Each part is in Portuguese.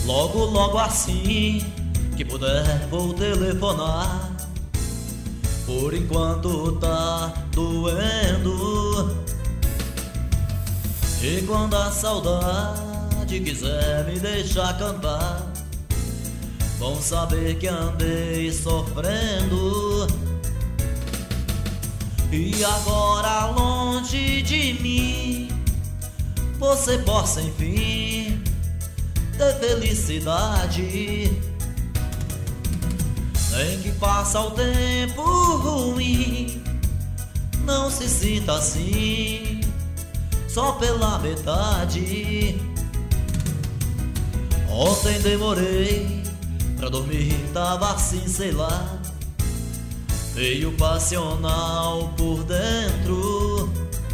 Logo, logo assim que puder vou telefonar. Por enquanto tá doendo. E quando a saudade quiser me deixar cantar, vão saber que andei sofrendo. E agora longe de mim você possa enfim ter felicidade. Nem que passa o tempo ruim, não se sinta assim só pela metade. Ontem demorei pra dormir, tava assim, sei lá, meio passional por dentro.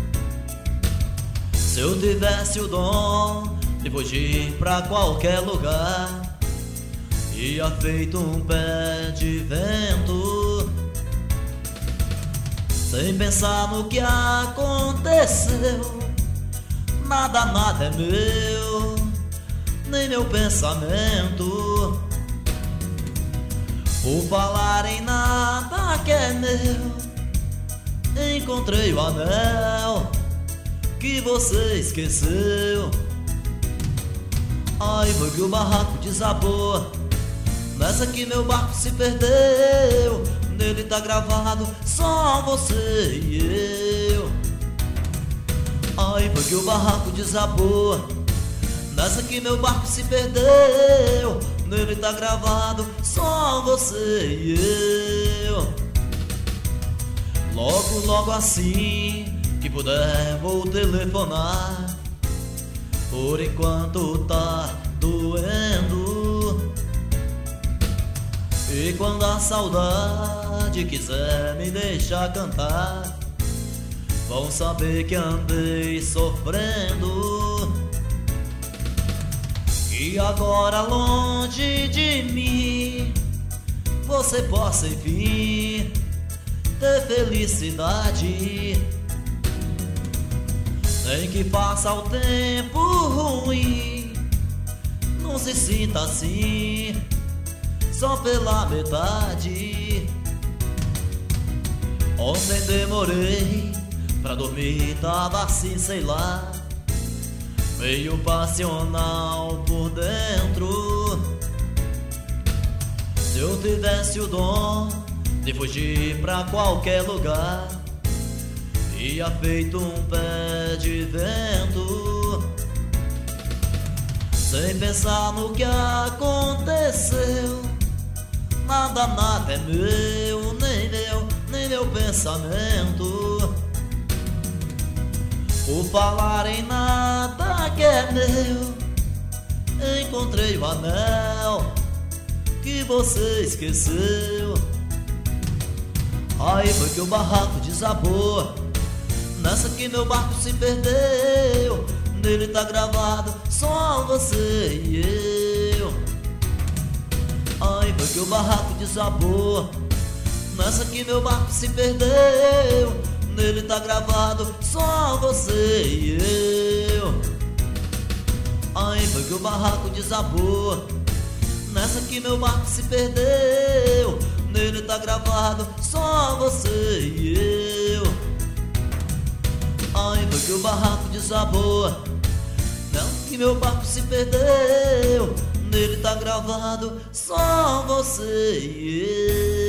Se eu tivesse o dom de fugir pra qualquer lugar, ia feito um pé de vento, sem pensar no que aconteceu. Nada, nada é meu, nem meu pensamento. Por falar em nada que é meu, encontrei o anel que você esqueceu. Ai, foi que o barraco desabou, nessa que meu barco se perdeu. Nele tá gravado só você e eu. Ai, foi que o barraco desabou, nessa que meu barco se perdeu. Nele tá gravado só você e eu. Logo, logo assim que puder vou telefonar. Por enquanto tá doendo. E quando a saudade quiser me deixar cantar, vão saber que andei sofrendo. E agora longe de mim você possa enfim ter felicidade. Nem que passa o tempo ruim, não se sinta assim só pela metade. Ontem demorei pra dormir, tava assim, sei lá, meio passional por dentro. Se eu tivesse o dom de fugir pra qualquer lugar, ia feito um pé de vento, sem pensar no que aconteceu. Nada, nada é meu, nem meu pensamento. Por falar em nada que é meu, encontrei o anel que você esqueceu. Aí foi que o barraco desabou, nessa que meu barco se perdeu. Nele tá gravado só você e eu. Ai, foi que o barraco desabou, nessa que meu barco se perdeu. Nele tá gravado só você e eu. Ai, foi que o barraco desabou, nessa que meu barco se perdeu. Nele tá gravado só você e eu. Ai, foi que o barraco desabou, não que meu barco se perdeu. Nele tá gravado só você e eu.